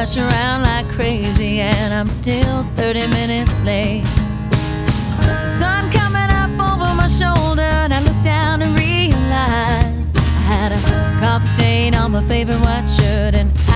rush around like crazy, and I'm still 30 minutes late. The sun coming up over my shoulder, and I look down and realize I had a coffee stain on my favorite white shirt, and